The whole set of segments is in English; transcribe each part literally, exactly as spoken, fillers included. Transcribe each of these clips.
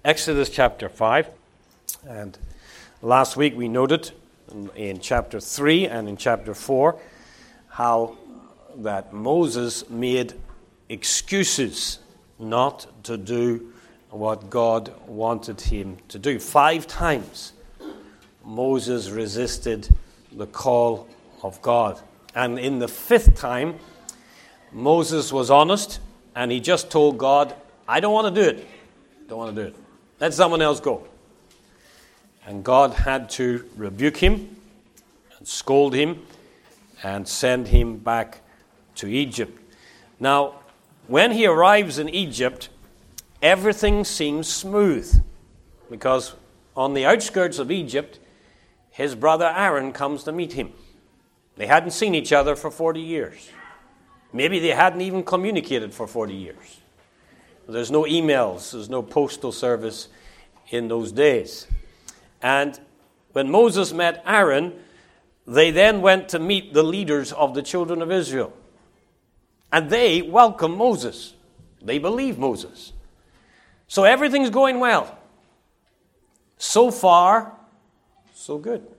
Exodus chapter five. And last week we noted in, in chapter three and in chapter four how that Moses made excuses not to do what God wanted him to do. Five times Moses resisted the call of God. And in the fifth time, Moses was honest and he just told God, I don't want to do it. Don't want to do it. Let someone else go. And God had to rebuke him and scold him and send him back to Egypt. Now, when he arrives in Egypt, everything seems smooth because on the outskirts of Egypt, his brother Aaron comes to meet him. They hadn't seen each other for forty years. Maybe they hadn't even communicated for forty years. There's no emails, there's no postal service in those days. And when Moses met Aaron, they then went to meet the leaders of the children of Israel. And they welcome Moses. They believe Moses. So everything's going well. So far, so good.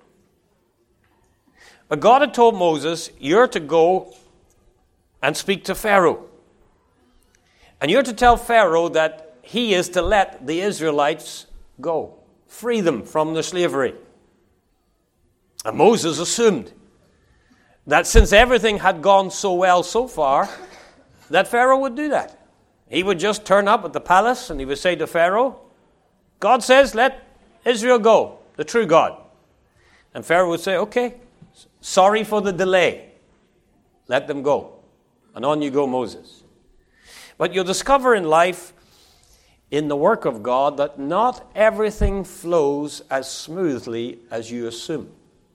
But God had told Moses, you're to go and speak to Pharaoh. And you're to tell Pharaoh that he is to let the Israelites go. Free them from their slavery. And Moses assumed that since everything had gone so well so far, that Pharaoh would do that. He would just turn up at the palace and he would say to Pharaoh, God says, let Israel go, the true God. And Pharaoh would say, okay, sorry for the delay. Let them go. And on you go, Moses. But you'll discover in life, in the work of God, that not everything flows as smoothly as you assume.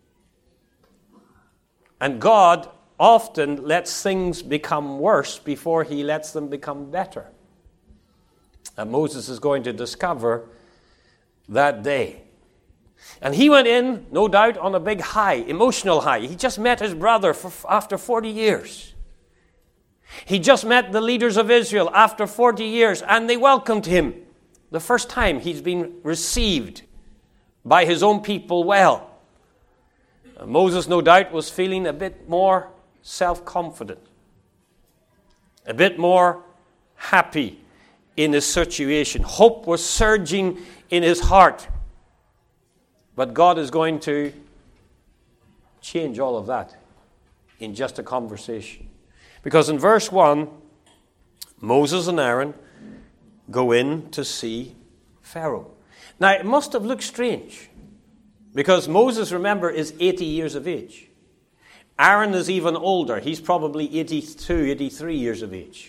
And God often lets things become worse before he lets them become better. And Moses is going to discover that day. And he went in, no doubt, on a big high, emotional high. He just met his brother for, after forty years. He just met the leaders of Israel after forty years, and they welcomed him. The first time he's been received by his own people well. And Moses, no doubt, was feeling a bit more self-confident, a bit more happy in his situation. Hope was surging in his heart. But God is going to change all of that in just a conversation. Because in verse one, Moses and Aaron go in to see Pharaoh. Now, it must have looked strange. Because Moses, remember, is eighty years of age. Aaron is even older. He's probably eighty-two, eighty-three years of age.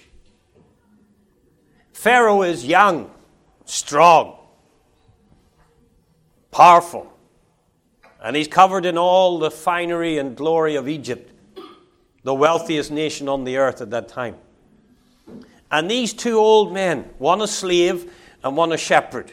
Pharaoh is young, strong, powerful. And he's covered in all the finery and glory of Egypt, the wealthiest nation on the earth at that time. And these two old men, one a slave and one a shepherd,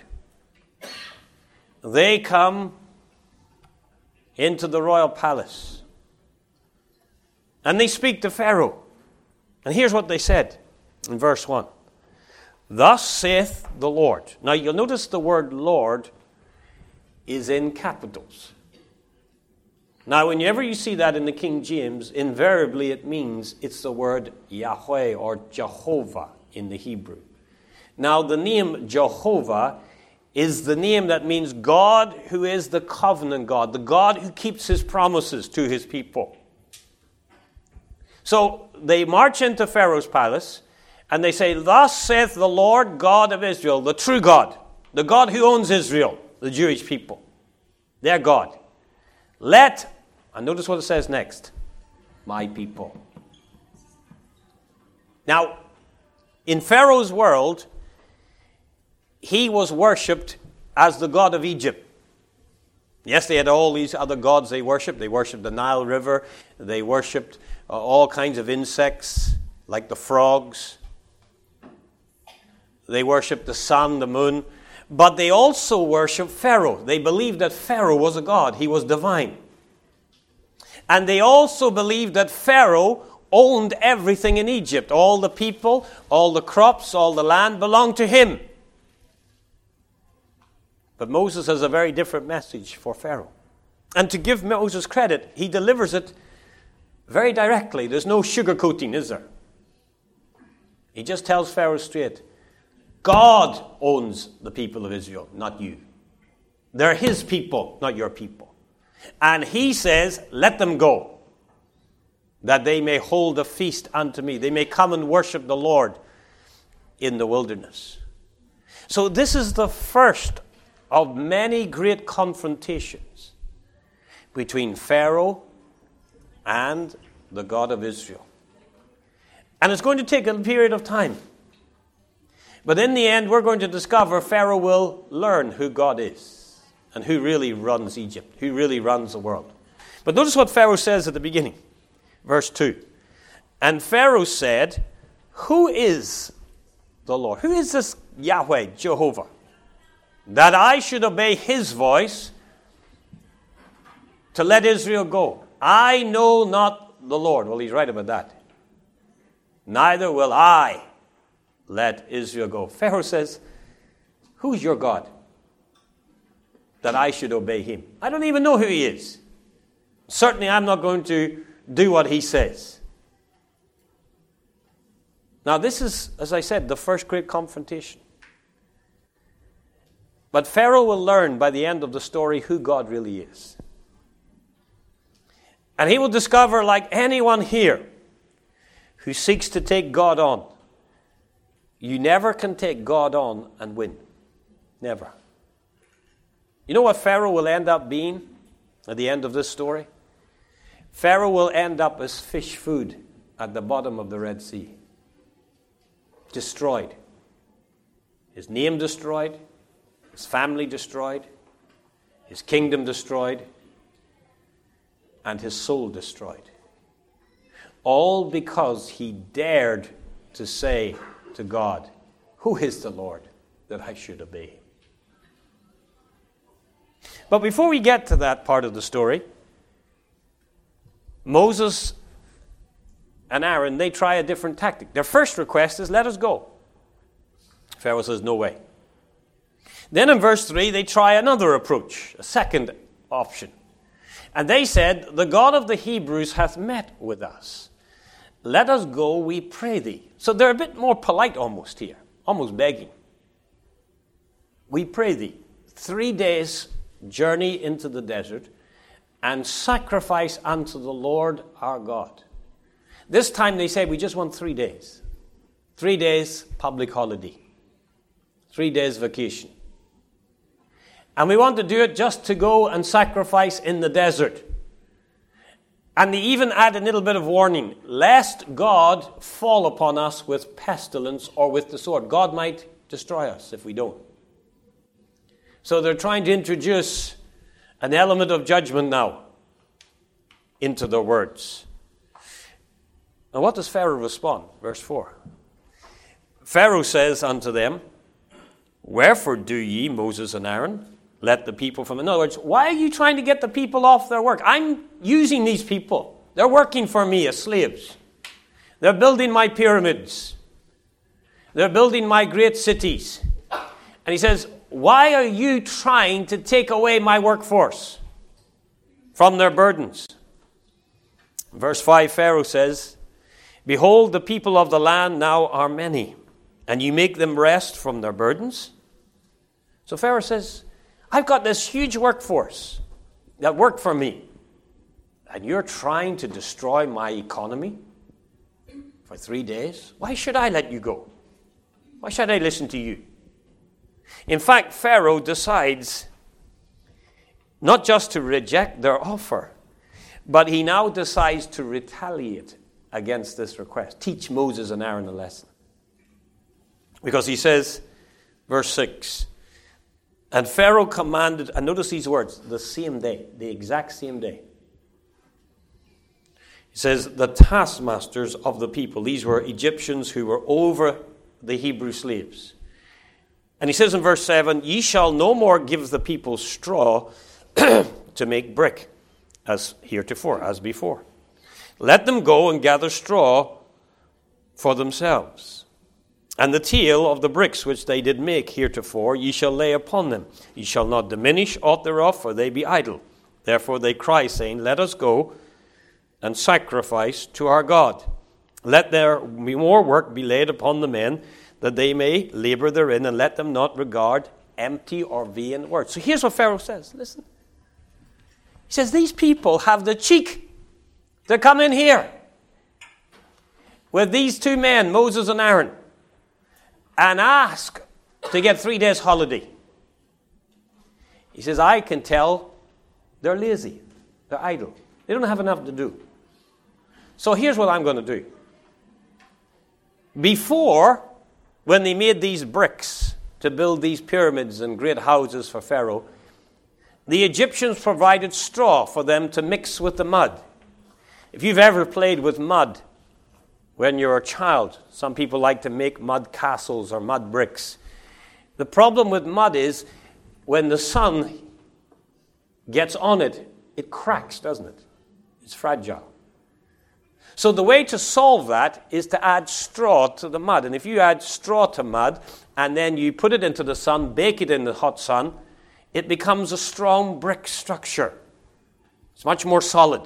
they come into the royal palace. And they speak to Pharaoh. And here's what they said in verse one. Thus saith the Lord. Now you'll notice the word Lord is in capitals. Now, whenever you see that in the King James, invariably it means it's the word Yahweh or Jehovah in the Hebrew. Now, the name Jehovah is the name that means God who is the covenant God, the God who keeps his promises to his people. So, they march into Pharaoh's palace and they say, Thus saith the Lord God of Israel, the true God, the God who owns Israel, the Jewish people, their God. Let, and notice what it says next, my people. Now, in Pharaoh's world, he was worshipped as the god of Egypt. Yes, they had all these other gods they worshipped. They worshipped the Nile River. They worshipped uh, all kinds of insects, like the frogs. They worshipped the sun, the moon. But they also worshipped Pharaoh. They believed that Pharaoh was a god. He was divine. And they also believed that Pharaoh owned everything in Egypt. All the people, all the crops, all the land belonged to him. But Moses has a very different message for Pharaoh. And to give Moses credit, he delivers it very directly. There's no sugarcoating, is there? He just tells Pharaoh straight, God owns the people of Israel, not you. They're his people, not your people. And he says, let them go, that they may hold a feast unto me. They may come and worship the Lord in the wilderness. So this is the first of many great confrontations between Pharaoh and the God of Israel. And it's going to take a period of time. But in the end, we're going to discover Pharaoh will learn who God is and who really runs Egypt, who really runs the world. But notice what Pharaoh says at the beginning, verse two. And Pharaoh said, who is the Lord? Who is this Yahweh, Jehovah, that I should obey his voice to let Israel go? I know not the Lord. Well, he's right about that. Neither will I let Israel go. Pharaoh says, who's your God that I should obey him? I don't even know who he is. Certainly I'm not going to do what he says. Now this is, as I said, the first great confrontation. But Pharaoh will learn by the end of the story who God really is. And he will discover, like anyone here who seeks to take God on, you never can take God on and win. Never. You know what Pharaoh will end up being at the end of this story? Pharaoh will end up as fish food at the bottom of the Red Sea. Destroyed. His name destroyed. His family destroyed. His kingdom destroyed. And his soul destroyed. All because he dared to say to God, who is the Lord that I should obey him? But before we get to that part of the story, Moses and Aaron, they try a different tactic. Their first request is, let us go. Pharaoh says, no way. Then in verse three, they try another approach, a second option. And they said, the God of the Hebrews hath met with us. Let us go, we pray thee. So they're a bit more polite almost here, almost begging. We pray thee. Three days journey into the desert and sacrifice unto the Lord our God. This time they say, we just want three days. Three days public holiday. Three days vacation. And we want to do it just to go and sacrifice in the desert. And they even add a little bit of warning, lest God fall upon us with pestilence or with the sword. God might destroy us if we don't. So they're trying to introduce an element of judgment now into their words. Now what does Pharaoh respond? Verse four. Pharaoh says unto them, wherefore do ye, Moses and Aaron, let the people from... In other words, why are you trying to get the people off their work? I'm using these people. They're working for me as slaves. They're building my pyramids. They're building my great cities. And he says, why are you trying to take away my workforce from their burdens? Verse five, Pharaoh says, behold, the people of the land now are many, and you make them rest from their burdens. So Pharaoh says, I've got this huge workforce that work for me, and you're trying to destroy my economy for three days? Why should I let you go? Why should I listen to you? In fact, Pharaoh decides not just to reject their offer, but he now decides to retaliate against this request. Teach Moses and Aaron a lesson. Because he says, verse six, and Pharaoh commanded, and notice these words, the same day, the exact same day. He says, the taskmasters of the people, these were Egyptians who were over the Hebrew slaves. And he says in verse seven, ye shall no more give the people straw to make brick, as heretofore, as before. Let them go and gather straw for themselves. And the tale of the bricks which they did make heretofore, ye shall lay upon them. Ye shall not diminish aught thereof, for they be idle. Therefore they cry, saying, Let us go and sacrifice to our God. Let there be more work be laid upon the men, that they may labor therein, and let them not regard empty or vain words. So here's what Pharaoh says. Listen. He says, these people have the cheek to come in here with these two men, Moses and Aaron, and ask to get three days holiday. He says, I can tell they're lazy. They're idle. They don't have enough to do. So here's what I'm going to do. Before, when they made these bricks to build these pyramids and great houses for Pharaoh, the Egyptians provided straw for them to mix with the mud. If you've ever played with mud when you're a child, some people like to make mud castles or mud bricks. The problem with mud is when the sun gets on it, it cracks, doesn't it? It's fragile. So the way to solve that is to add straw to the mud. And if you add straw to mud and then you put it into the sun, bake it in the hot sun, it becomes a strong brick structure. It's much more solid.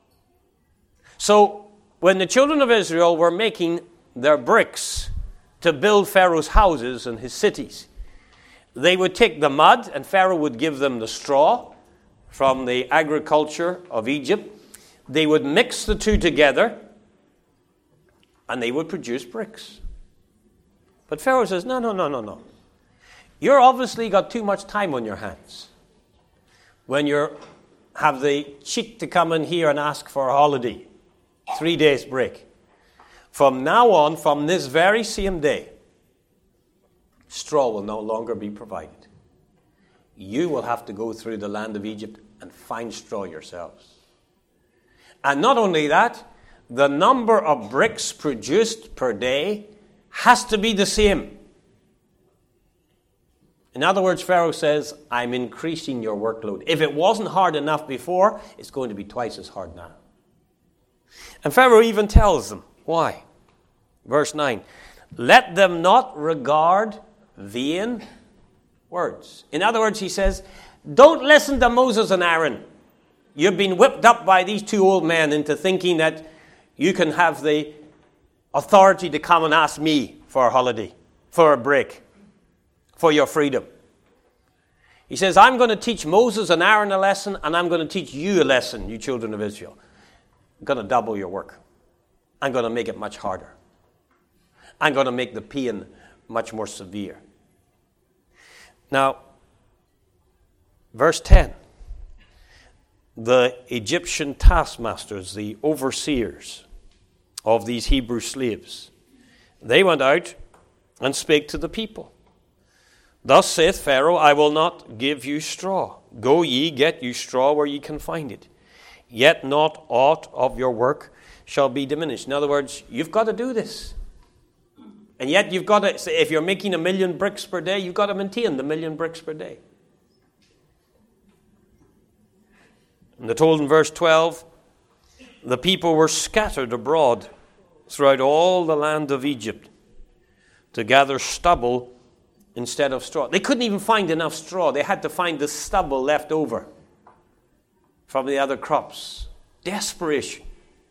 So when the children of Israel were making their bricks to build Pharaoh's houses and his cities, they would take the mud, and Pharaoh would give them the straw from the agriculture of Egypt. They would mix the two together, and they would produce bricks. But Pharaoh says, no, no, no, no, no. You're obviously got too much time on your hands when you have the cheek to come in here and ask for a holiday. Three days break. From now on, from this very same day, straw will no longer be provided. You will have to go through the land of Egypt and find straw yourselves. And not only that, the number of bricks produced per day has to be the same. In other words, Pharaoh says, I'm increasing your workload. If it wasn't hard enough before, it's going to be twice as hard now. And Pharaoh even tells them why. Verse nine, let them not regard vain words. In other words, he says, don't listen to Moses and Aaron. You've been whipped up by these two old men into thinking that you can have the authority to come and ask me for a holiday, for a break, for your freedom. He says, I'm going to teach Moses and Aaron a lesson, and I'm going to teach you a lesson, you children of Israel. I'm going to double your work. I'm going to make it much harder. I'm going to make the pain much more severe. Now, verse ten. The Egyptian taskmasters, the overseers of these Hebrew slaves, they went out and spake to the people. Thus saith Pharaoh, I will not give you straw. Go ye, get you straw where ye can find it. Yet not aught of your work shall be diminished. In other words, you've got to do this. And yet you've got to, if you're making a million bricks per day, you've got to maintain the million bricks per day. And they're told in verse twelve, the people were scattered abroad throughout all the land of Egypt to gather stubble instead of straw. They couldn't even find enough straw. They had to find the stubble left over from the other crops. Desperation.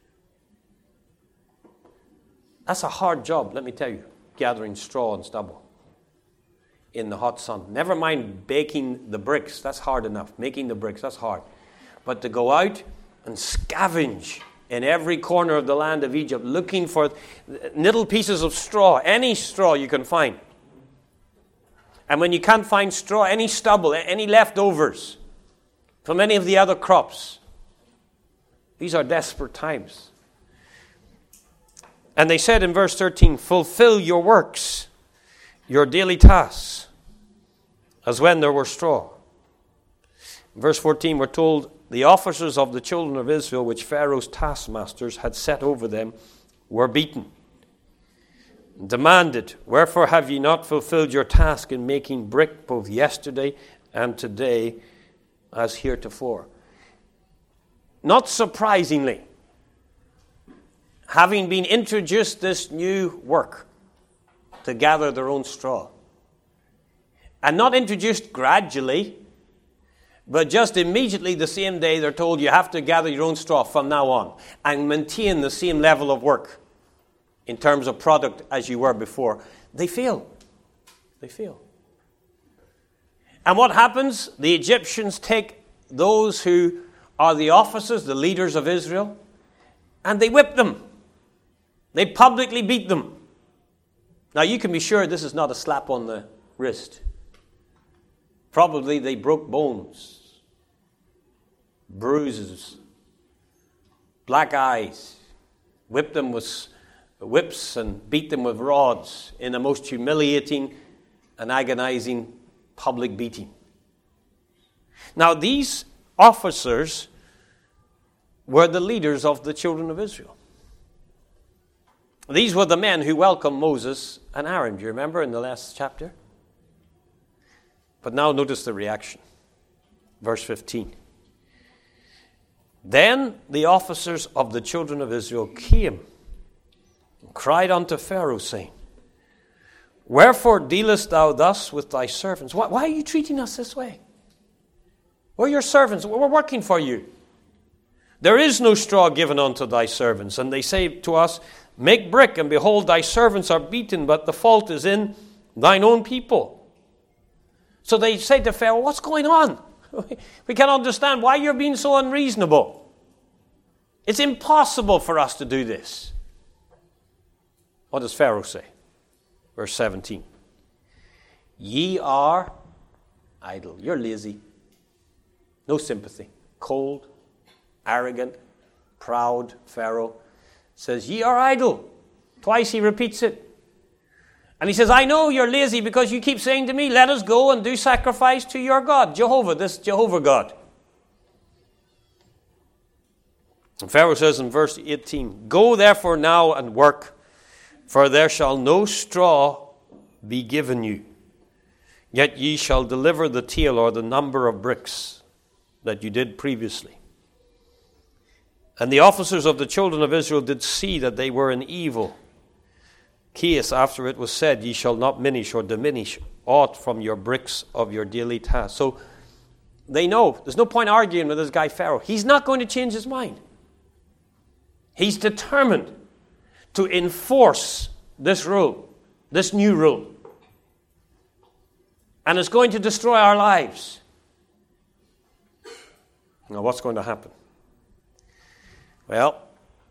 That's a hard job, let me tell you, gathering straw and stubble in the hot sun. Never mind baking the bricks, that's hard enough. Making the bricks, that's hard. But to go out and scavenge in every corner of the land of Egypt, looking for little pieces of straw, any straw you can find. And when you can't find straw, any stubble, any leftovers from any of the other crops. These are desperate times. And they said in verse thirteen, fulfill your works, your daily tasks, as when there were straw. In verse fourteen, we're told, the officers of the children of Israel, which Pharaoh's taskmasters had set over them, were beaten. Demanded, wherefore have ye not fulfilled your task in making brick both yesterday and today as heretofore? Not surprisingly, having been introduced this new work to gather their own straw. And not introduced gradually, but just immediately the same day they're told you have to gather your own straw from now on and maintain the same level of work in terms of product as you were before. They fail. They fail. And what happens? The Egyptians take those who are the officers, the leaders of Israel, and they whip them. They publicly beat them. Now you can be sure this is not a slap on the wrist. Probably they broke bones, bruises, black eyes, whipped them with whips and beat them with rods in a most humiliating and agonizing public beating. Now these officers were the leaders of the children of Israel. These were the men who welcomed Moses and Aaron. Do you remember in the last chapter? But now notice the reaction. Verse fifteen. Then the officers of the children of Israel came and cried unto Pharaoh, saying, Wherefore dealest thou thus with thy servants? Why, why are you treating us this way? We're your servants. We're working for you. There is no straw given unto thy servants. And they say to us, Make brick, and behold, thy servants are beaten, but the fault is in thine own people. So they say to Pharaoh, what's going on? We can't understand why you're being so unreasonable. It's impossible for us to do this. What does Pharaoh say? Verse seventeen. Ye are idle. You're lazy. No sympathy. Cold, arrogant, proud Pharaoh says, Ye are idle. Twice he repeats it. And he says, I know you're lazy because you keep saying to me, let us go and do sacrifice to your God, Jehovah, this Jehovah God. And Pharaoh says in verse eighteen, Go therefore now and work, for there shall no straw be given you. Yet ye shall deliver the tale or the number of bricks that you did previously. And the officers of the children of Israel did see that they were in evil case after it was said, Ye shall not minish or diminish aught from your bricks of your daily task. So they know. There's no point arguing with this guy Pharaoh. He's not going to change his mind. He's determined to enforce this rule, this new rule. And it's going to destroy our lives. Now, what's going to happen? Well,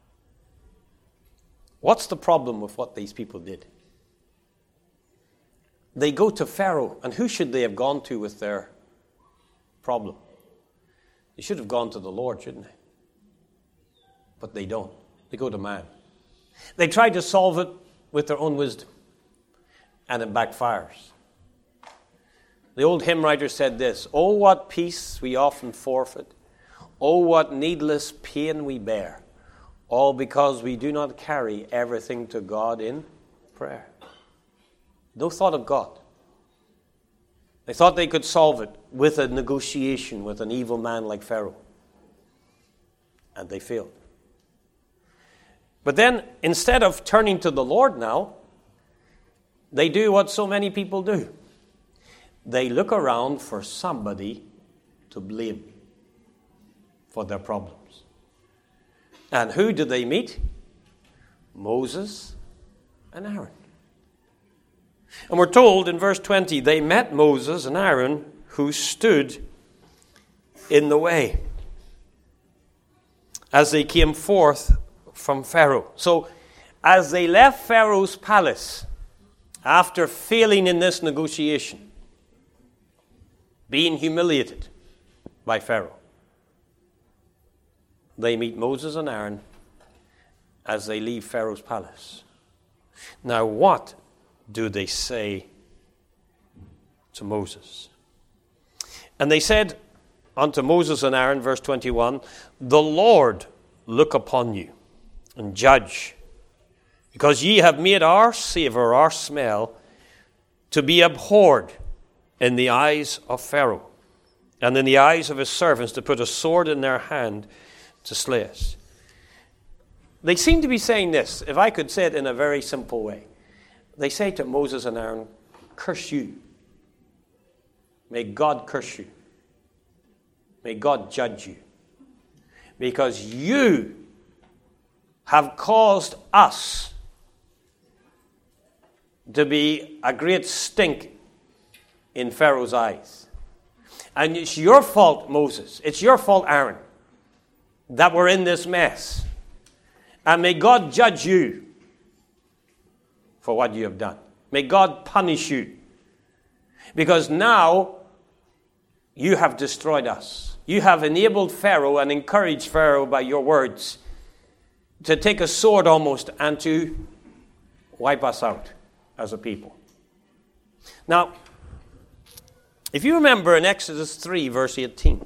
what's the problem with what these people did? They go to Pharaoh, and who should they have gone to with their problem? They should have gone to the Lord, shouldn't they? But they don't. They go to man. They try to solve it with their own wisdom, and it backfires. The old hymn writer said this, Oh, what peace we often forfeit. Oh, what needless pain we bear. All because we do not carry everything to God in prayer. No thought of God. They thought they could solve it with a negotiation with an evil man like Pharaoh. And they failed. But then, instead of turning to the Lord now, they do what so many people do. They look around for somebody to blame for their problems. And who do they meet? Moses and Aaron. And we're told in verse twenty, they met Moses and Aaron who stood in the way as they came forth from Pharaoh. So, as they left Pharaoh's palace after failing in this negotiation, being humiliated by Pharaoh, they meet Moses and Aaron as they leave Pharaoh's palace. Now, what do they say to Moses? And they said unto Moses and Aaron, verse twenty-one, The Lord look upon you and judge, because ye have made our savor, our smell, to be abhorred in the eyes of Pharaoh, and in the eyes of his servants, to put a sword in their hand to slay us. They seem to be saying this, if I could say it in a very simple way. they say to Moses and Aaron, curse you. May God curse you. May God judge you. Because you have caused us to be a great stink in Pharaoh's eyes. And it's your fault, Moses. It's your fault, Aaron, that we're in this mess. And may God judge you for what you have done. May God punish you. Because now you have destroyed us. You have enabled Pharaoh and encouraged Pharaoh by your words to take a sword almost and to wipe us out as a people. Now, if you remember in Exodus three, verse eighteen,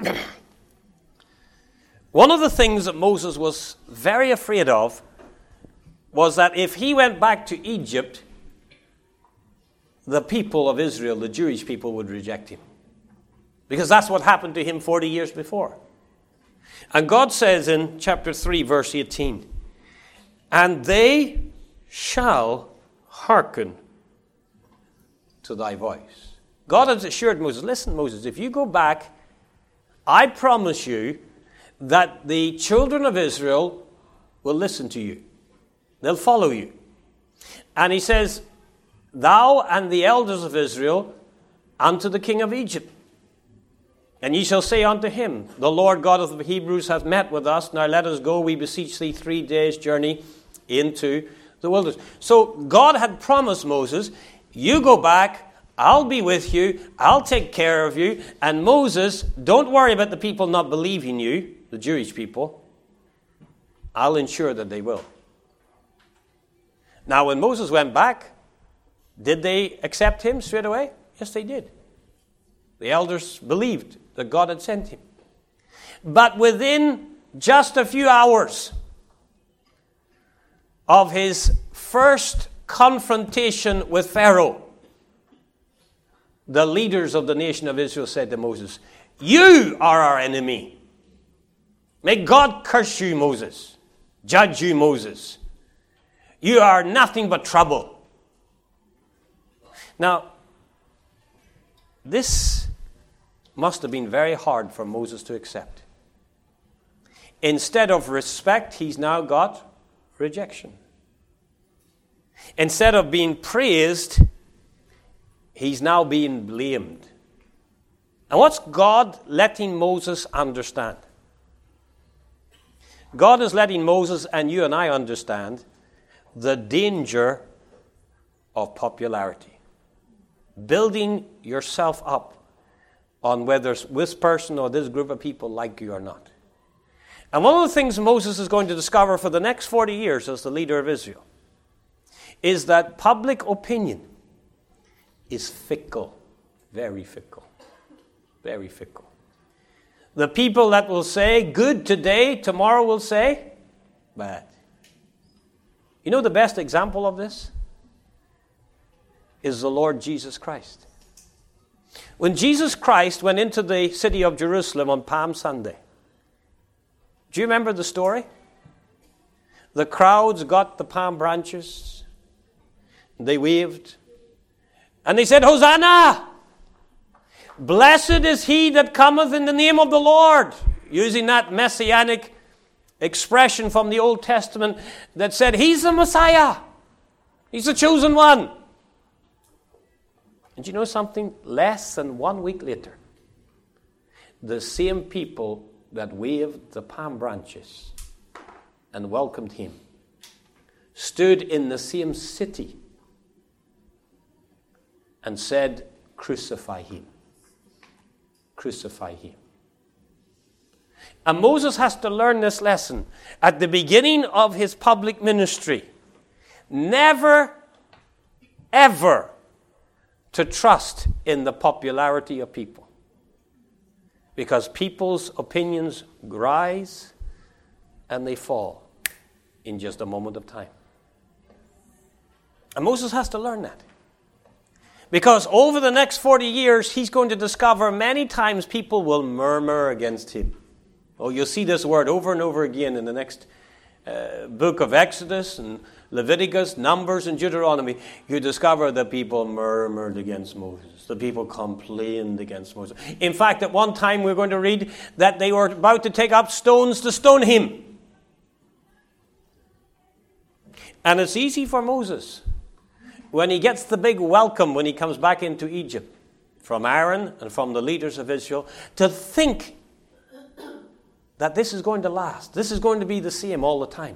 one of the things that Moses was very afraid of was that if he went back to Egypt, the people of Israel, the Jewish people, would reject him. Because that's what happened to him forty years before. And God says in chapter three, verse eighteen, and they shall hearken to thy voice. God has assured Moses, listen, Moses, if you go back, I promise you that the children of Israel will listen to you. They'll follow you. And he says, thou and the elders of Israel unto the king of Egypt. And ye shall say unto him, the Lord God of the Hebrews hath met with us. Now let us go, we beseech thee, three days' journey into the wilderness. So God had promised Moses, you go back, I'll be with you, I'll take care of you. And Moses, don't worry about the people not believing you, the Jewish people. I'll ensure that they will. Now when Moses went back, did they accept him straight away? Yes, they did. The elders believed that God had sent him. But within just a few hours of his first confrontation with Pharaoh, the leaders of the nation of Israel said to Moses, you are our enemy. May God curse you, Moses. Judge you, Moses. You are nothing but trouble. Now, this must have been very hard for Moses to accept. Instead of respect, he's now got rejection. Instead of being praised, he's now being blamed. And what's God letting Moses understand? God is letting Moses and you and I understand the danger of popularity. Building yourself up on whether this person or this group of people like you or not. And one of the things Moses is going to discover for the next forty years as the leader of Israel is that public opinion is fickle, very fickle, very fickle. The people that will say good today, tomorrow will say bad. You know the best example of this is the Lord Jesus Christ. When Jesus Christ went into the city of Jerusalem on Palm Sunday, do you remember the story? The crowds got the palm branches, they waved, and they said, Hosanna! Blessed is he that cometh in the name of the Lord. Using that messianic expression from the Old Testament that said, he's the Messiah. He's the chosen one. And you know something? Less than one week later, the same people that waved the palm branches and welcomed him stood in the same city and said, crucify him. Crucify him. And Moses has to learn this lesson at the beginning of his public ministry. Never, ever to trust in the popularity of people. Because people's opinions rise and they fall in just a moment of time. And Moses has to learn that. Because over the next forty years, he's going to discover many times people will murmur against him. Oh, you'll see this word over and over again in the next uh, book of Exodus and Leviticus, Numbers, and Deuteronomy, you discover that people murmured against Moses. The people complained against Moses. In fact, at one time we're going to read that they were about to take up stones to stone him. And it's easy for Moses, when he gets the big welcome when he comes back into Egypt, from Aaron and from the leaders of Israel, to think that this is going to last. This is going to be the same all the time.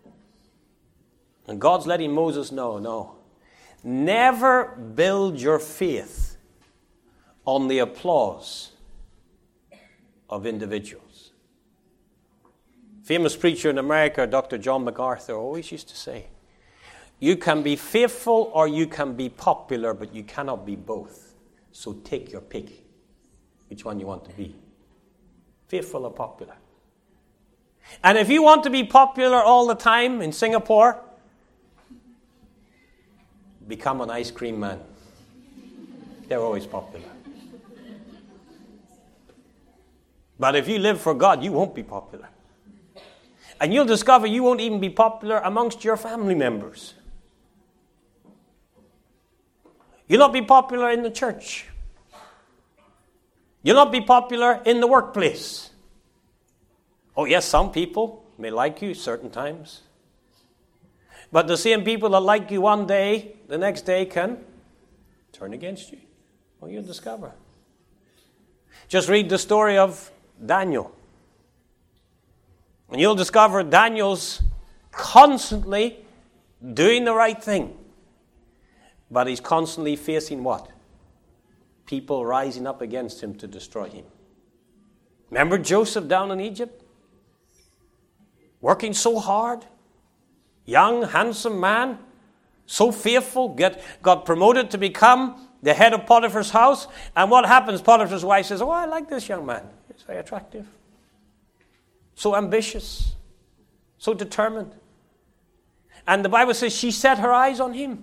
And God's letting Moses know, no. Never build your faith on the applause of individuals. Famous preacher in America, Doctor John MacArthur, always used to say, you can be faithful or you can be popular, but you cannot be both. So take your pick, which one you want to be. Faithful or popular. And if you want to be popular all the time in Singapore, become an ice cream man. They're always popular. But if you live for God, you won't be popular. And you'll discover you won't even be popular amongst your family members. You'll not be popular in the church. You'll not be popular in the workplace. Oh yes, some people may like you certain times. But the same people that like you one day, the next day can turn against you. Well, you'll discover. Just read the story of Daniel. And you'll discover Daniel's constantly doing the right thing. But he's constantly facing what? People rising up against him to destroy him. Remember Joseph down in Egypt? Working so hard. Young, handsome man. So faithful. Get, got promoted to become the head of Potiphar's house. And what happens? Potiphar's wife says, oh, I like this young man. He's very attractive. So ambitious. So determined. And the Bible says she set her eyes on him.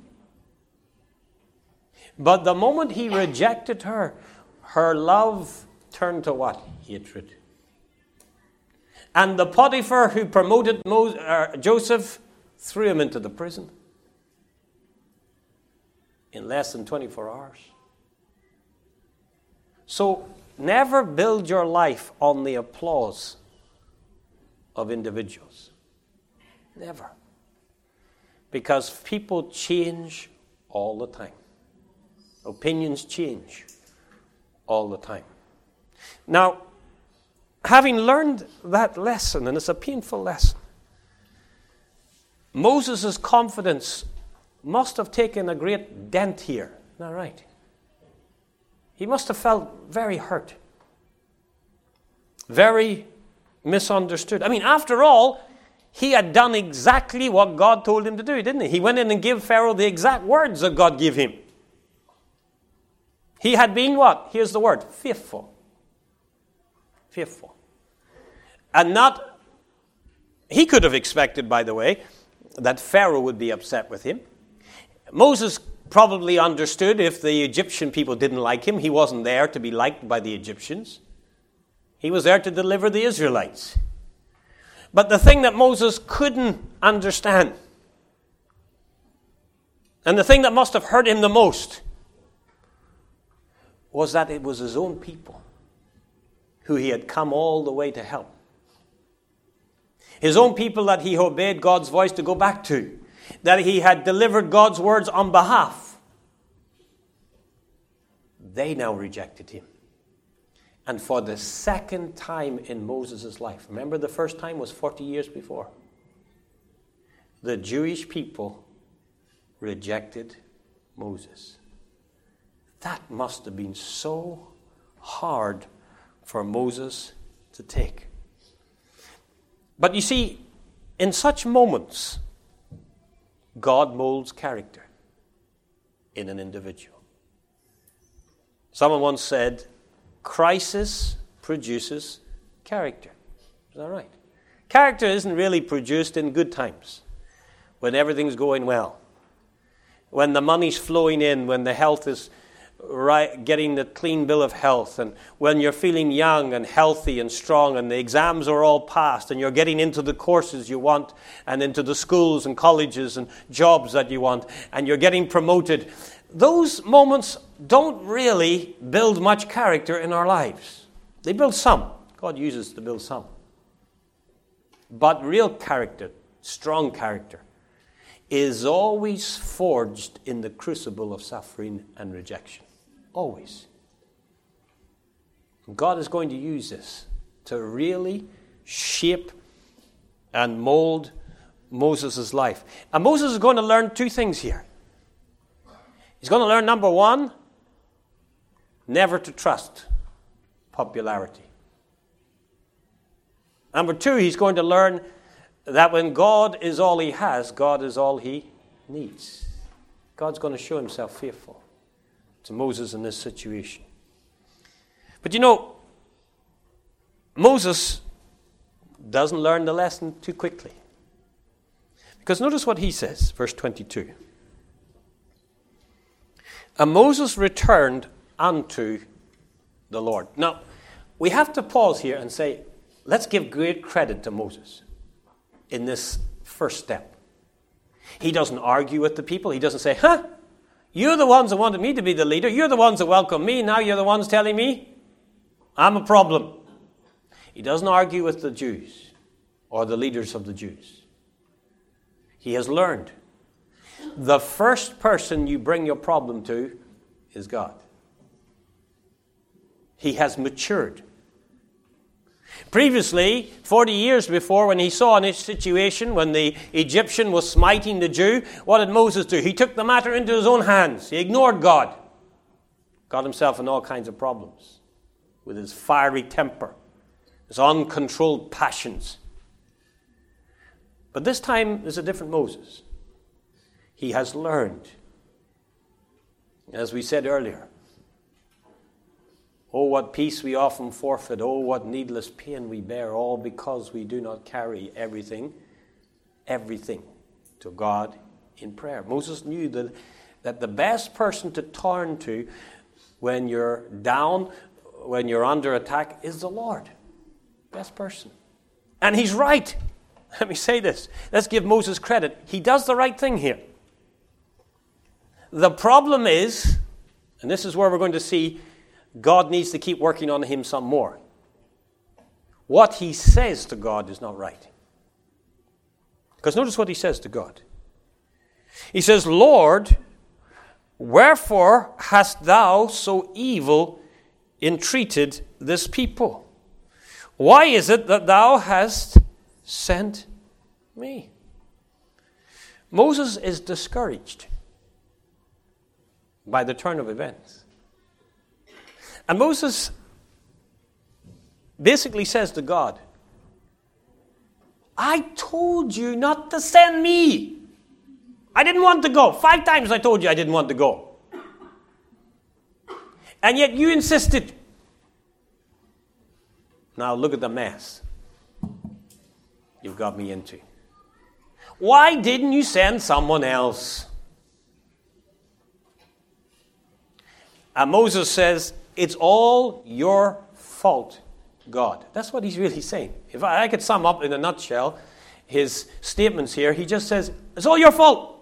But the moment he rejected her, her love turned to what? Hatred. And the Potiphar who promoted Mo- uh, Joseph threw him into the prison in less than twenty-four hours. So never build your life on the applause of individuals. Never. Because people change all the time. Opinions change all the time. Now, having learned that lesson, and it's a painful lesson, Moses' confidence must have taken a great dent here. Isn't that right? He must have felt very hurt. Very misunderstood. I mean, after all, he had done exactly what God told him to do, didn't he? He went in and gave Pharaoh the exact words that God gave him. He had been what? Here's the word. Faithful. Faithful. And not, he could have expected, by the way, that Pharaoh would be upset with him. Moses probably understood if the Egyptian people didn't like him. He wasn't there to be liked by the Egyptians. He was there to deliver the Israelites. But the thing that Moses couldn't understand, and the thing that must have hurt him the most, was that it was his own people who he had come all the way to help. His own people that he obeyed God's voice to go back to. That he had delivered God's words on behalf. They now rejected him. And for the second time in Moses' life, remember the first time was forty years before, the Jewish people rejected Moses. That must have been so hard for Moses to take. But you see, in such moments, God molds character in an individual. Someone once said, crisis produces character. Is that right? Character isn't really produced in good times, when everything's going well, when the money's flowing in, when the health is right, getting the clean bill of health, and when you're feeling young and healthy and strong, and the exams are all passed, and you're getting into the courses you want, and into the schools and colleges and jobs that you want, and you're getting promoted, those moments don't really build much character in our lives. They build some. God uses to build some. But real character, strong character, is always forged in the crucible of suffering and rejection. Always. God is going to use this to really shape and mold Moses' life. And Moses is going to learn two things here. He's going to learn, number one, never to trust popularity. Number two, he's going to learn that when God is all he has, God is all he needs. God's going to show himself faithful to Moses in this situation. But you know, Moses doesn't learn the lesson too quickly. Because notice what he says, verse twenty-two. And Moses returned unto the Lord. Now, we have to pause here and say, let's give great credit to Moses in this first step. He doesn't argue with the people. He doesn't say, huh, you're the ones that wanted me to be the leader. You're the ones that welcomed me. Now you're the ones telling me I'm a problem. He doesn't argue with the Jews or the leaders of the Jews. He has learned. The first person you bring your problem to is God. He has matured. Previously, forty years before, when he saw in his situation, when the Egyptian was smiting the Jew, what did Moses do? He took the matter into his own hands. He ignored God. Got himself in all kinds of problems with his fiery temper, his uncontrolled passions. But this time, there's a different Moses. He has learned. As we said earlier, oh, what peace we often forfeit. Oh, what needless pain we bear, all because we do not carry everything, everything to God in prayer. Moses knew that, that the best person to turn to when you're down, when you're under attack, is the Lord. Best person. And he's right. Let me say this. Let's give Moses credit. He does the right thing here. The problem is, and this is where we're going to see God needs to keep working on him some more. What he says to God is not right. Because notice what he says to God. He says, Lord, wherefore hast thou so evil entreated this people? Why is it that thou hast sent me? Moses is discouraged by the turn of events. And Moses basically says to God, I told you not to send me. I didn't want to go. Five times I told you I didn't want to go. And yet you insisted. Now look at the mess you've got me into. Why didn't you send someone else? And Moses says, it's all your fault, God. That's what he's really saying. If I, I could sum up in a nutshell his statements here, he just says, it's all your fault.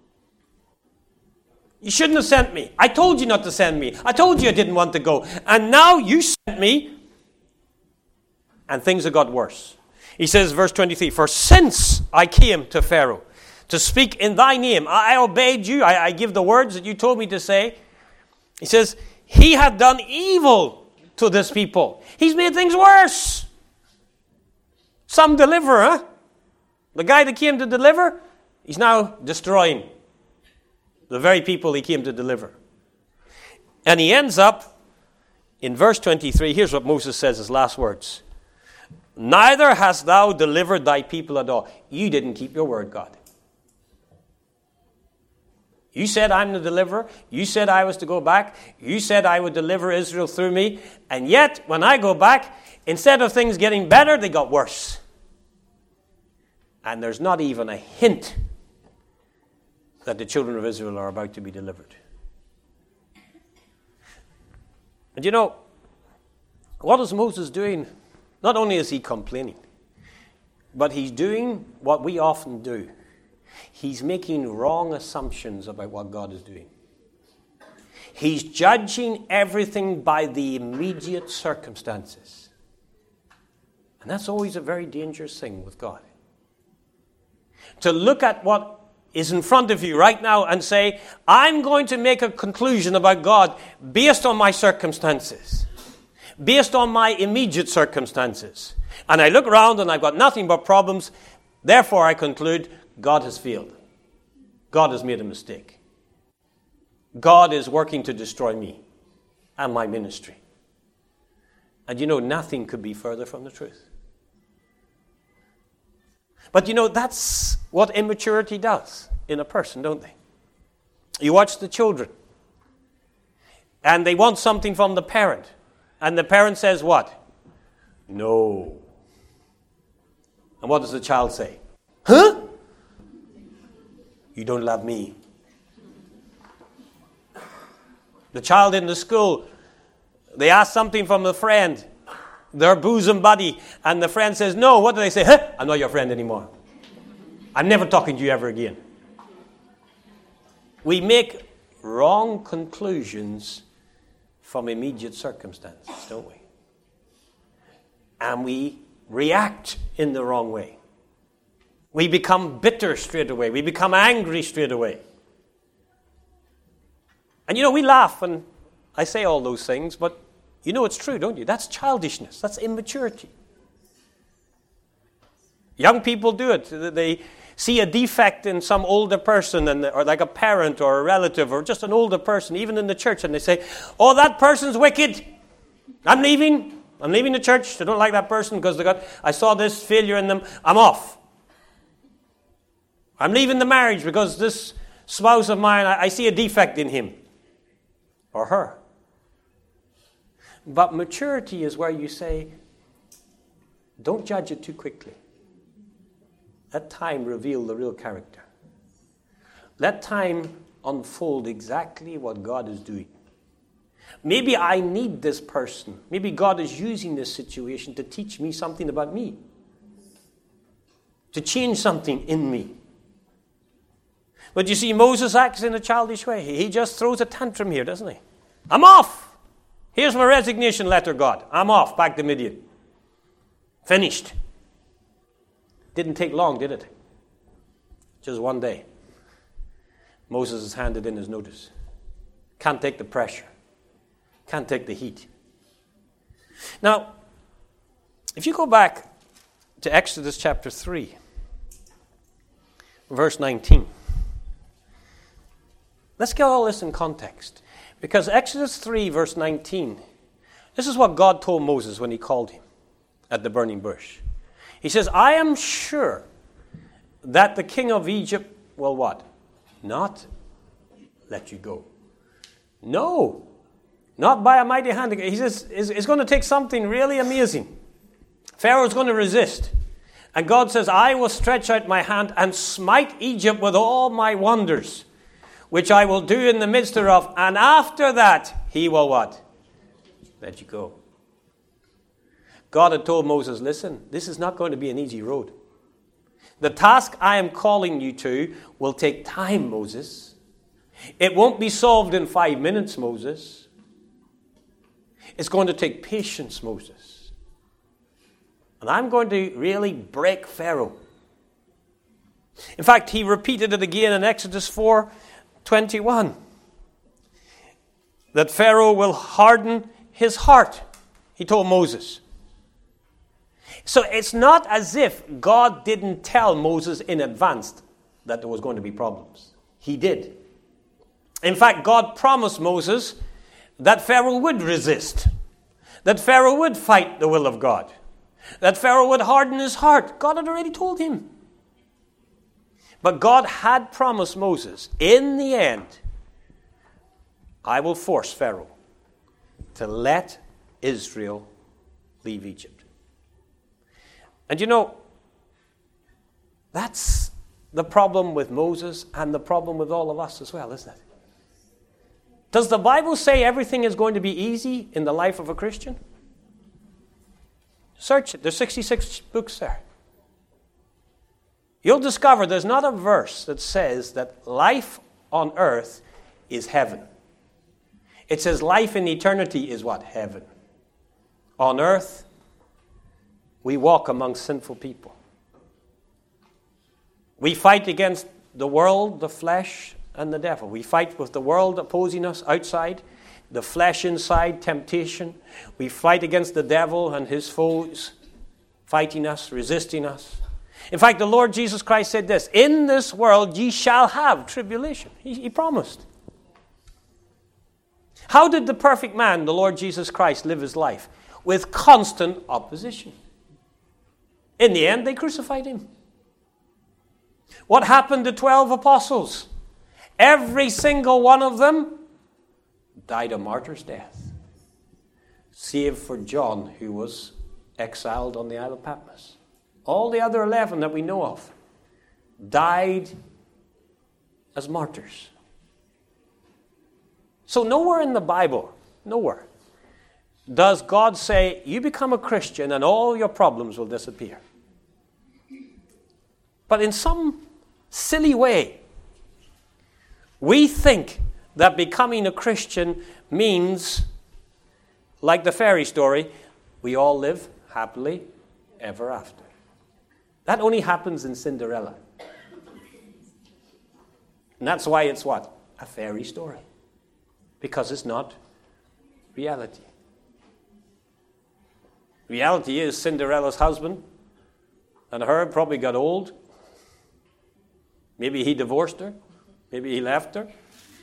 You shouldn't have sent me. I told you not to send me. I told you I didn't want to go. And now you sent me, and things have got worse. He says, verse twenty-three, for since I came to Pharaoh to speak in thy name, I obeyed you. I, I give the words that you told me to say. He says, he had done evil to this people. He's made things worse. Some deliverer, the guy that came to deliver, he's now destroying the very people he came to deliver. And he ends up in verse twenty-three. Here's what Moses says, his last words. Neither hast thou delivered thy people at all. You didn't keep your word, God. You said I'm the deliverer. You said I was to go back. You said I would deliver Israel through me. And yet, when I go back, instead of things getting better, they got worse. And there's not even a hint that the children of Israel are about to be delivered. And you know, what is Moses doing? Not only is he complaining, but he's doing what we often do. He's making wrong assumptions about what God is doing. He's judging everything by the immediate circumstances. And that's always a very dangerous thing with God. To look at what is in front of you right now and say, I'm going to make a conclusion about God based on my circumstances, based on my immediate circumstances. And I look around and I've got nothing but problems. Therefore, I conclude God has failed. God has made a mistake. God is working to destroy me and my ministry. And you know, nothing could be further from the truth. But you know, that's what immaturity does in a person, don't they? You watch the children, and they want something from the parent. And the parent says what? No. And what does the child say? Huh? You don't love me. The child in the school, they ask something from a friend, their bosom buddy, and the friend says, no. What do they say? Huh? I'm not your friend anymore. I'm never talking to you ever again. We make wrong conclusions from immediate circumstances, don't we? And we react in the wrong way. We become bitter straight away. We become angry straight away. And you know, we laugh when I say all those things, but you know it's true, don't you? That's childishness. That's immaturity. Young people do it. They see a defect in some older person, and or like a parent or a relative or just an older person, even in the church, and they say, oh, that person's wicked. I'm leaving. I'm leaving the church. I don't like that person because they got, I saw this failure in them. I'm off. I'm leaving the marriage because this spouse of mine, I, I see a defect in him or her. But maturity is where you say, don't judge it too quickly. Let time reveal the real character. Let time unfold exactly what God is doing. Maybe I need this person. Maybe God is using this situation to teach me something about me. To change something in me. But you see, Moses acts in a childish way. He just throws a tantrum here, doesn't he? I'm off. Here's my resignation letter, God. I'm off. Back to Midian. Finished. Didn't take long, did it? Just one day. Moses has handed in his notice. Can't take the pressure. Can't take the heat. Now, if you go back to Exodus chapter three, verse nineteen. Let's get all this in context. Because Exodus three, verse nineteen, this is what God told Moses when he called him at the burning bush. He says, I am sure that the king of Egypt will what? Not let you go. No. Not by a mighty hand. He says, it's, it's going to take something really amazing. Pharaoh's going to resist. And God says, I will stretch out my hand and smite Egypt with all my wonders, which I will do in the midst thereof. And after that, he will what? Let you go. God had told Moses, listen, this is not going to be an easy road. The task I am calling you to will take time, Moses. It won't be solved in five minutes, Moses. It's going to take patience, Moses. And I'm going to really break Pharaoh. In fact, he repeated it again in Exodus four twenty-one. That Pharaoh will harden his heart, he told Moses. So it's not as if God didn't tell Moses in advance that there was going to be problems. He did. In fact, God promised Moses that Pharaoh would resist, that Pharaoh would fight the will of God, that Pharaoh would harden his heart. God had already told him. But God had promised Moses, in the end, I will force Pharaoh to let Israel leave Egypt. And you know, that's the problem with Moses and the problem with all of us as well, isn't it? Does the Bible say everything is going to be easy in the life of a Christian? Search it. There's sixty-six books there. You'll discover there's not a verse that says that life on earth is heaven. It says life in eternity is what? Heaven. On earth, we walk among sinful people. We fight against the world, the flesh, and the devil. We fight with the world opposing us outside, the flesh inside, temptation. We fight against the devil and his foes, fighting us, resisting us. In fact, the Lord Jesus Christ said this, in this world ye shall have tribulation. He, he promised. How did the perfect man, the Lord Jesus Christ, live his life? With constant opposition. In the end, they crucified him. What happened to twelve apostles? Every single one of them died a martyr's death. Save for John, who was exiled on the Isle of Patmos. All the other eleven that we know of died as martyrs. So nowhere in the Bible, nowhere, does God say, you become a Christian and all your problems will disappear. But in some silly way, we think that becoming a Christian means, like the fairy story, we all live happily ever after. That only happens in Cinderella. And that's why it's what? A fairy story. Because it's not reality. Reality is Cinderella's husband and her probably got old. Maybe he divorced her. Maybe he left her.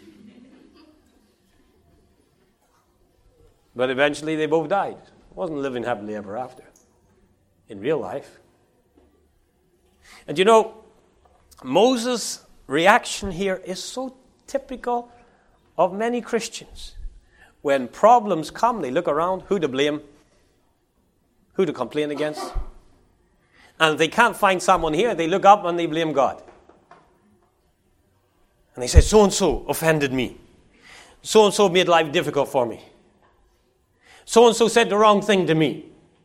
But eventually they both died. It wasn't living happily ever after in real life. And you know, Moses' reaction here is so typical of many Christians. When problems come, they look around, who to blame, who to complain against. And if they can't find someone here, they look up and they blame God. And they say, so-and-so offended me. So-and-so made life difficult for me. So-and-so said the wrong thing to me.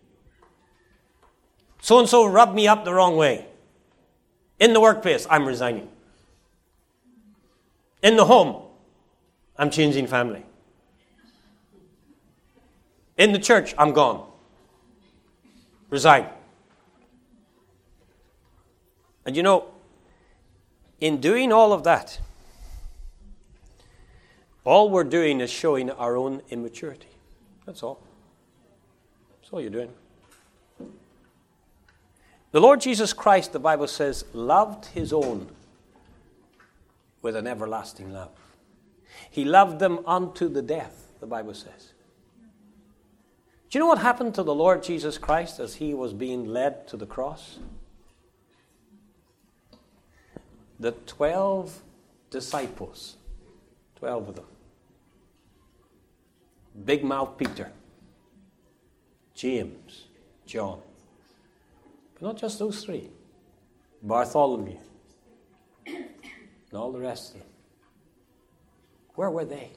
So-and-so rubbed me up the wrong way. In the workplace, I'm resigning. In the home, I'm changing family. In the church, I'm gone. Resign. And you know, in doing all of that, all we're doing is showing our own immaturity. That's all. That's all you're doing. The Lord Jesus Christ, the Bible says, loved his own with an everlasting love. He loved them unto the death, the Bible says. Do you know what happened to the Lord Jesus Christ as he was being led to the cross? The twelve disciples, twelve of them, Big Mouth Peter, James, John, but not just those three, Bartholomew, and all the rest of them. Where were they?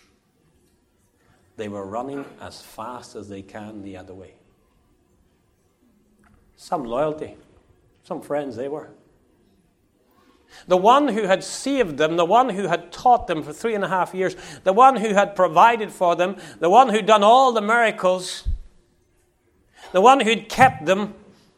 They were running as fast as they can the other way. Some loyalty, some friends they were. The one who had saved them, the one who had taught them for three and a half years, the one who had provided for them, the one who'd done all the miracles, the one who'd kept them,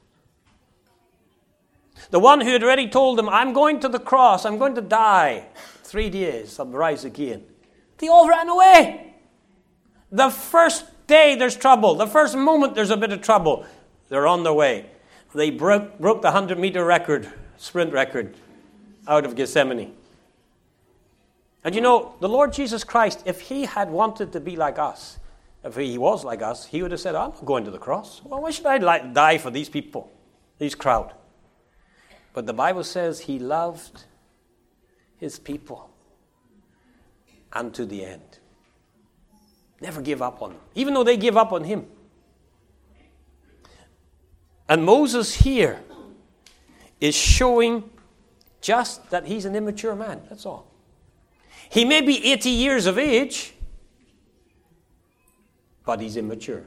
the one who had already told them, I'm going to the cross, I'm going to die. Three days, I'll rise again. They all ran away. The first day there's trouble. The first moment there's a bit of trouble. They're on their way. They broke, broke the hundred-meter record, sprint record, out of Gethsemane. And you know, the Lord Jesus Christ, if he had wanted to be like us, if he was like us, he would have said, I'm not going to the cross. Well, why should I die for these people, these crowd? But the Bible says he loved his people unto the end. Never give up on them, even though they give up on him. And Moses here is showing just that he's an immature man. That's all. He may be eighty years of age, but he's immature.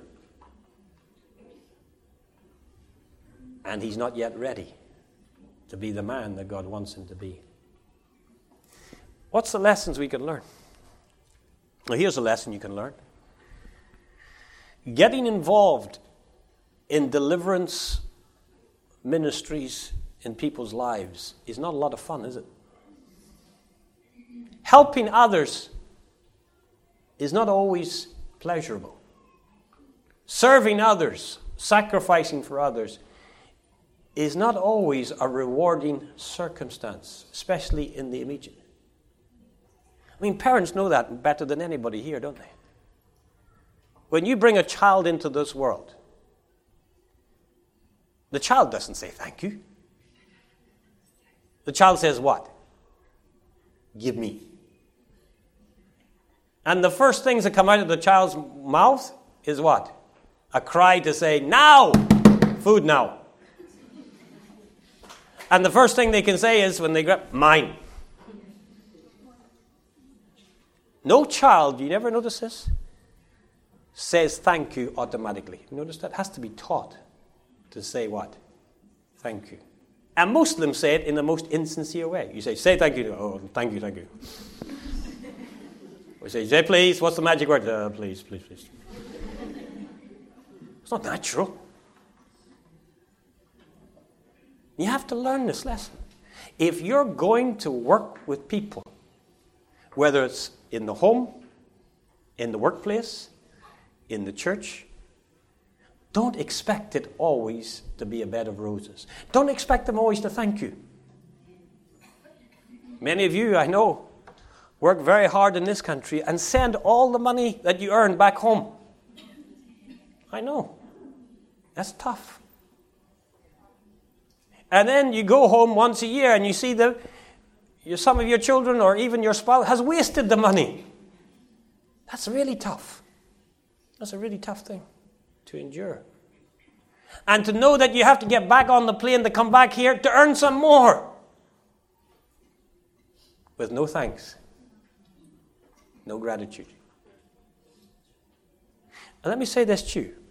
And he's not yet ready to be the man that God wants him to be. What's the lessons we can learn? Well, here's a lesson you can learn. Getting involved in deliverance ministries in people's lives is not a lot of fun, is it? Helping others is not always pleasurable. Serving others, sacrificing for others, is not always a rewarding circumstance, especially in the immediate. I mean, parents know that better than anybody here, don't they? When you bring a child into this world, the child doesn't say thank you. The child says what? Give me. And the first things that come out of the child's mouth is what? A cry to say, now! Food now. And the first thing they can say is when they grab, mine. No child, you never notice this, says thank you automatically. You notice that? Has to be taught to say what? Thank you. And most of them say it in the most insincere way. You say, say thank you. Oh, thank you, thank you. We say, say please. What's the magic word? Uh, please, please, please. It's not natural. You have to learn this lesson. If you're going to work with people, whether it's in the home, in the workplace, in the church, don't expect it always to be a bed of roses. Don't expect them always to thank you. Many of you, I know, work very hard in this country and send all the money that you earn back home. I know. That's tough. And then you go home once a year and you see that some of your children or even your spouse has wasted the money. That's really tough. That's a really tough thing to endure. And to know that you have to get back on the plane to come back here to earn some more. With no thanks. No gratitude. And let me say this to you.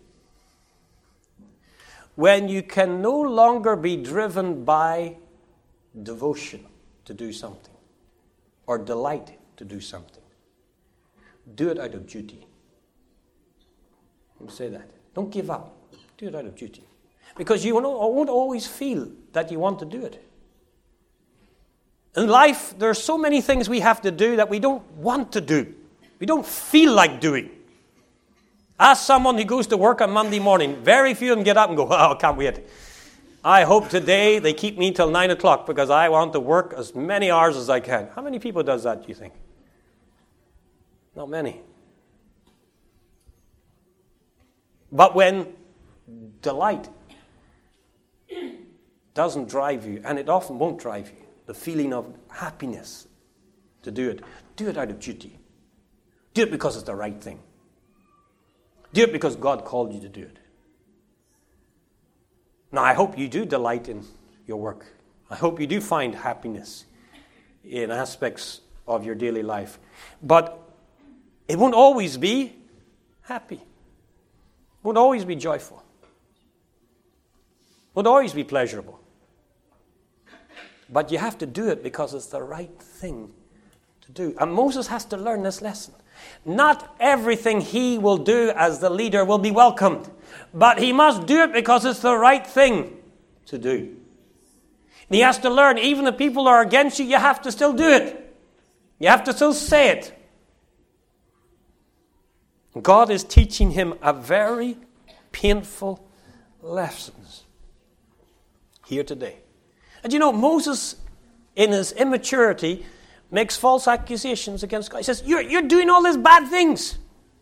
When you can no longer be driven by devotion to do something, or delight to do something, do it out of duty. Let me say that. Don't give up. Do it out of duty. Because you won't always feel that you want to do it. In life, there are so many things we have to do that we don't want to do. We don't feel like doing. Ask someone who goes to work on Monday morning. Very few of them get up and go, oh, I can't wait. I hope today they keep me till nine o'clock because I want to work as many hours as I can. How many people does that, do you think? Not many. But when delight doesn't drive you, and it often won't drive you, the feeling of happiness to do it, do it out of duty. Do it because it's the right thing. Do it because God called you to do it. Now, I hope you do delight in your work. I hope you do find happiness in aspects of your daily life. But it won't always be happy. It won't always be joyful. It won't always be pleasurable. But you have to do it because it's the right thing to do. And Moses has to learn this lesson. Not everything he will do as the leader will be welcomed. But he must do it because it's the right thing to do. And he has to learn, even if people are against you, you have to still do it. You have to still say it. God is teaching him a very painful lessons here today. And you know, Moses, in his immaturity, makes false accusations against God. He says, you're, you're doing all these bad things.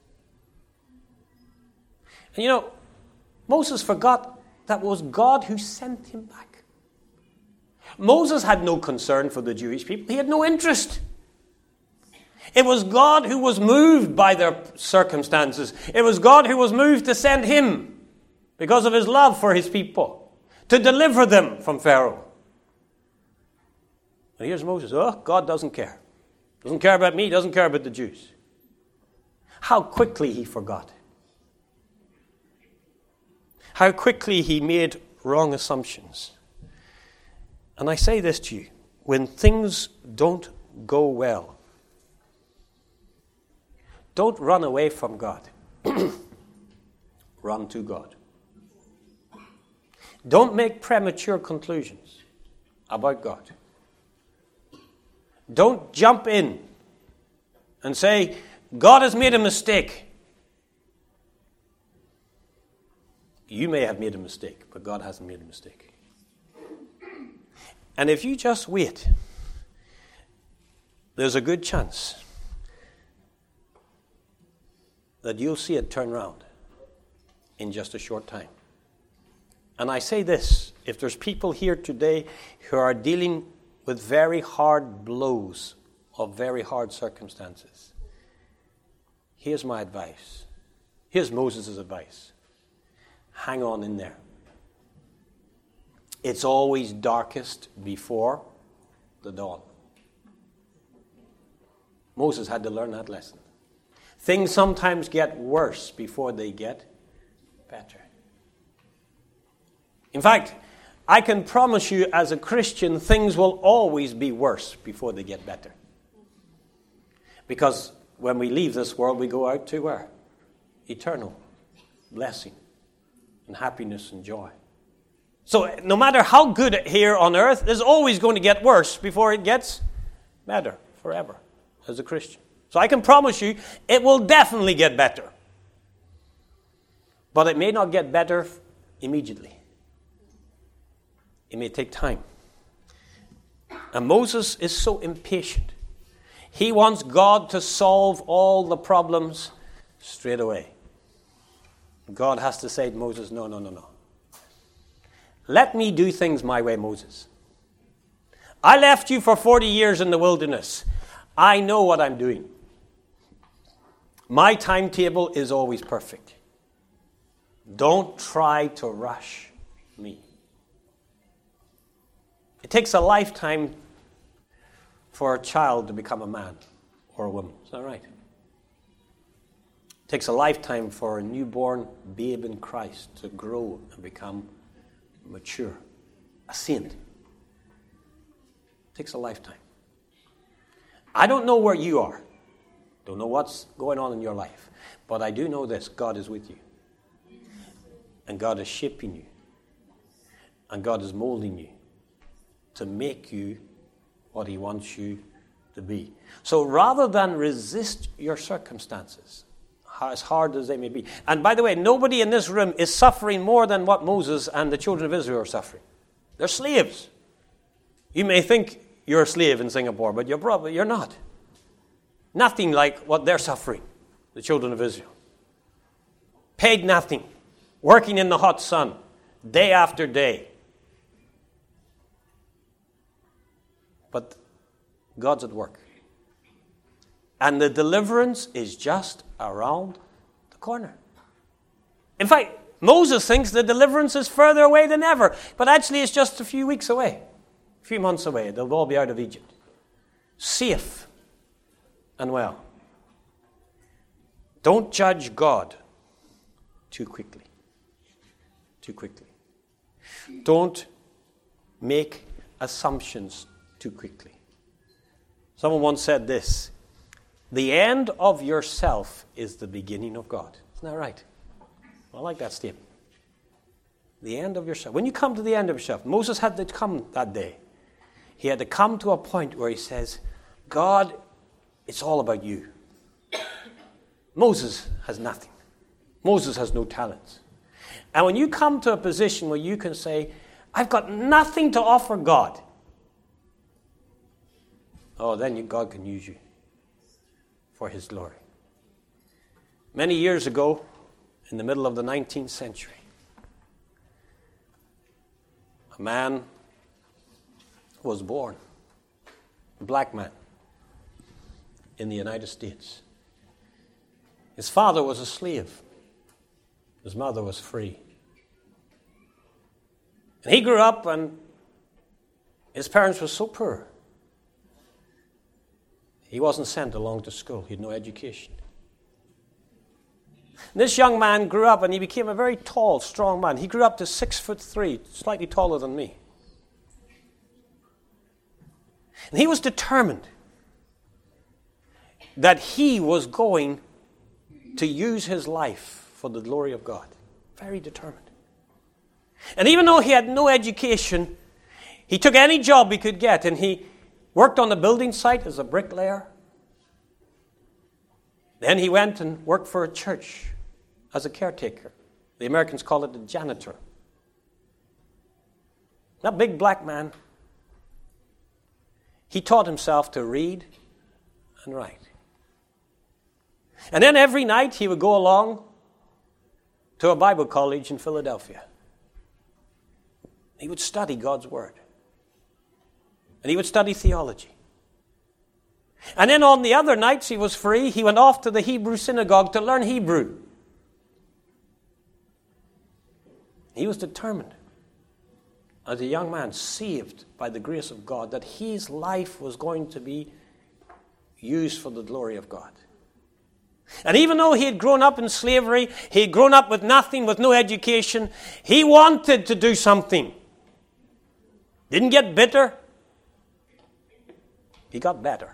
And you know, Moses forgot that it was God who sent him back. Moses had no concern for the Jewish people. He had no interest. It was God who was moved by their circumstances. It was God who was moved to send him because of his love for his people, to deliver them from Pharaoh. And here's Moses. Oh, God doesn't care. Doesn't care about me, doesn't care about the Jews. How quickly he forgot. How quickly he made wrong assumptions. And I say this to you, when things don't go well, don't run away from God. Run to God. Don't make premature conclusions about God. Don't jump in and say, God has made a mistake. You may have made a mistake, but God hasn't made a mistake. And if you just wait, there's a good chance that you'll see it turn around in just a short time. And I say this, if there's people here today who are dealing with very hard blows of very hard circumstances, here's my advice. Here's Moses' advice. Hang on in there. It's always darkest before the dawn. Moses had to learn that lesson. Things sometimes get worse before they get better. In fact, I can promise you as a Christian, things will always be worse before they get better. Because when we leave this world, we go out to where? Eternal blessing and happiness and joy. So no matter how good here on earth, it's always going to get worse before it gets better forever as a Christian. So I can promise you, it will definitely get better. But it may not get better immediately. It may take time. And Moses is so impatient. He wants God to solve all the problems straight away. God has to say to Moses, no, no, no, no. Let me do things my way, Moses. I left you for forty years in the wilderness. I know what I'm doing. My timetable is always perfect. Don't try to rush me. It takes a lifetime for a child to become a man or a woman. Is that right? It takes a lifetime for a newborn babe in Christ to grow and become mature, a saint. It takes a lifetime. I don't know where you are. Don't know what's going on in your life. But I do know this, God is with you. And God is shaping you. And God is molding you to make you what he wants you to be. So rather than resist your circumstances, as hard as they may be. And by the way, nobody in this room is suffering more than what Moses and the children of Israel are suffering. They're slaves. You may think you're a slave in Singapore, but you're probably you're not. Nothing like what they're suffering, the children of Israel. Paid nothing, working in the hot sun, day after day. But God's at work. And the deliverance is just around the corner. In fact, Moses thinks the deliverance is further away than ever. But actually it's just a few weeks away. A few months away. They'll all be out of Egypt. Safe and well. Don't judge God too quickly. Too quickly. Don't make assumptions too quickly. Someone once said this: the end of yourself is the beginning of God. Isn't that right? I like that statement. The end of yourself. When you come to the end of yourself, Moses had to come that day. He had to come to a point where he says, God, it's all about you. Moses has nothing. Moses has no talents. And when you come to a position where you can say, I've got nothing to offer God, oh, then you, God can use you for his glory. Many years ago, in the middle of the nineteenth century, a man was born, a black man, in the United States. His father was a slave. His mother was free. And he grew up and his parents were so poor. He wasn't sent along to school. He had no education. And this young man grew up and he became a very tall, strong man. He grew up to six foot three, slightly taller than me. And he was determined that he was going to use his life for the glory of God. Very determined. And even though he had no education, he took any job he could get, and he worked on the building site as a bricklayer. Then he went and worked for a church as a caretaker. The Americans call it a janitor. That big black man, he taught himself to read and write. And then every night he would go along to a Bible college in Philadelphia. He would study God's Word. And he would study theology. And then on the other nights he was free, he went off to the Hebrew synagogue to learn Hebrew. He was determined, as a young man saved by the grace of God, that his life was going to be used for the glory of God. And even though he had grown up in slavery, he had grown up with nothing, with no education, he wanted to do something. Didn't get bitter. He got better.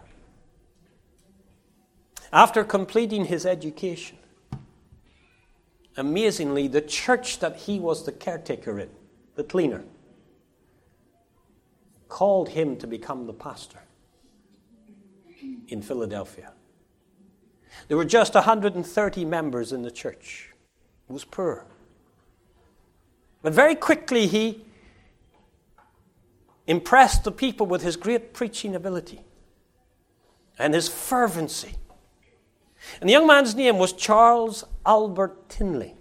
After completing his education, amazingly, the church that he was the caretaker in, the cleaner, called him to become the pastor in Philadelphia. There were just one hundred thirty members in the church. It was poor. But very quickly he impressed the people with his great preaching ability and his fervency. And the young man's name was Charles Albert Tinley.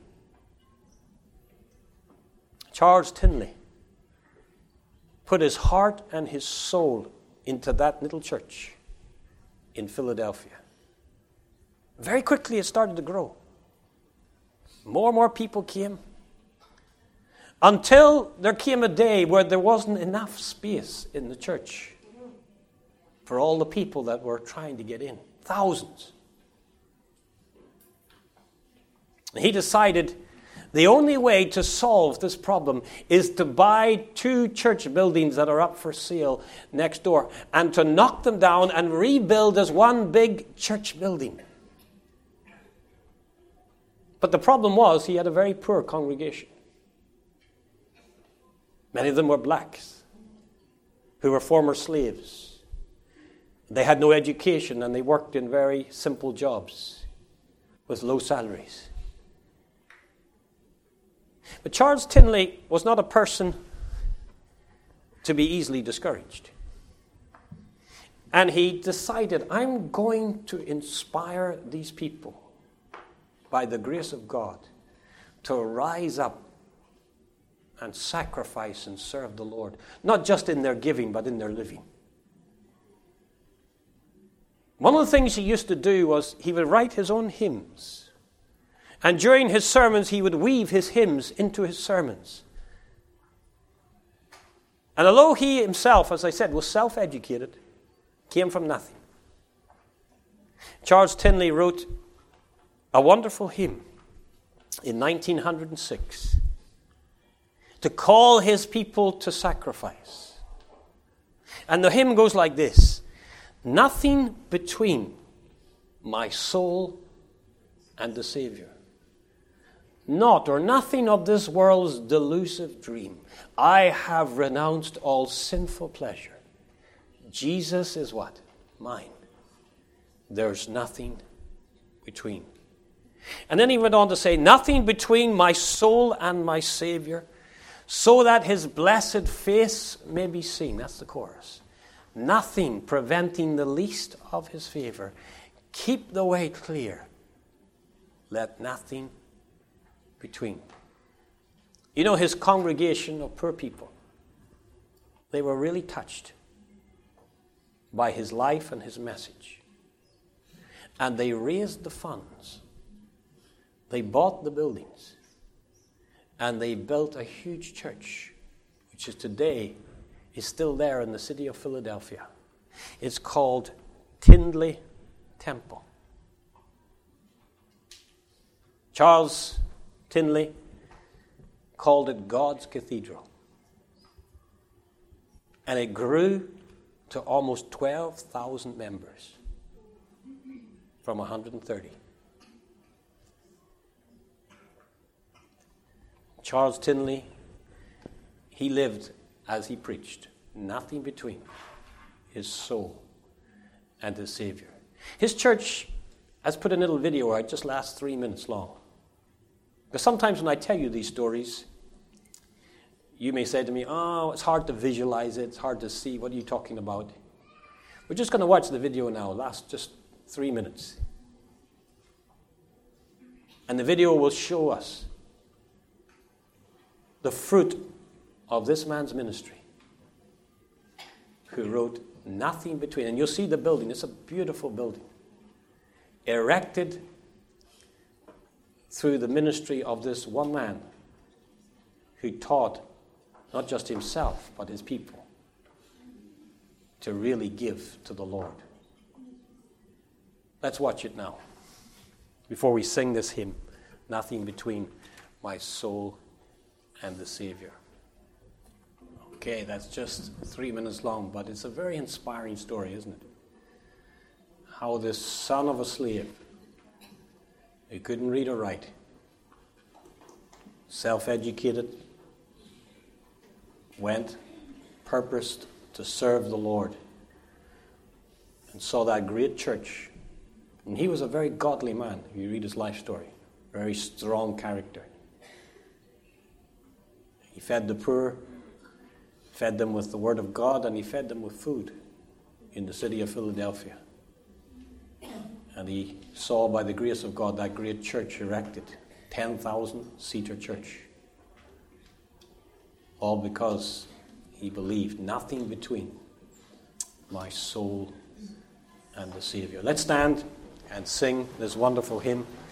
Charles Tinley put his heart and his soul into that little church in Philadelphia. Very quickly it started to grow. More and more people came, until there came a day where there wasn't enough space in the church for all the people that were trying to get in. Thousands. He decided the only way to solve this problem is to buy two church buildings that are up for sale next door and to knock them down and rebuild as one big church building. But the problem was he had a very poor congregation. Many of them were blacks who were former slaves. They had no education and they worked in very simple jobs with low salaries. But Charles Tinley was not a person to be easily discouraged. And he decided, I'm going to inspire these people by the grace of God to rise up and sacrifice and serve the Lord, not just in their giving, but in their living. One of the things he used to do was he would write his own hymns. And during his sermons, he would weave his hymns into his sermons. And although he himself, as I said, was self-educated, came from nothing, Charles Tinley wrote a wonderful hymn in nineteen oh six to call his people to sacrifice. And the hymn goes like this: nothing between my soul and the Savior. Not or nothing of this world's delusive dream. I have renounced all sinful pleasure. Jesus is what? Mine. There's nothing between. And then he went on to say, nothing between my soul and my Savior, so that his blessed face may be seen. That's the chorus. Nothing preventing the least of his favor. Keep the way clear. Let nothing between. You know, his congregation of poor people, they were really touched by his life and his message. And they raised the funds. They bought the buildings. And they built a huge church, which is today is still there in the city of Philadelphia. It's called Tindley Temple. Charles Tindley called it God's Cathedral. And it grew to almost twelve thousand members from one hundred thirty. Charles Tindley, he lived as he preached, nothing between his soul and his Savior. His church has put a little video out, just lasts three minutes long. Because sometimes when I tell you these stories, you may say to me, oh, it's hard to visualize it, it's hard to see, what are you talking about? We're just going to watch the video now, last just three minutes. And the video will show us the fruit of this man's ministry, who wrote nothing between. And you'll see the building. It's a beautiful building, erected through the ministry of this one man who taught not just himself, but his people to really give to the Lord. Let's watch it now, before we sing this hymn, Nothing Between My Soul and the Savior. Okay, that's just three minutes long, but it's a very inspiring story, isn't it? How this son of a slave, who couldn't read or write, self-educated, went, purposed to serve the Lord, and saw that great church. And he was a very godly man. If you read his life story, very strong character. He fed the poor, fed them with the Word of God, and he fed them with food in the city of Philadelphia. And he saw, by the grace of God, that great church erected, ten thousand seater church. All because he believed nothing between my soul and the Savior. Let's stand and sing this wonderful hymn.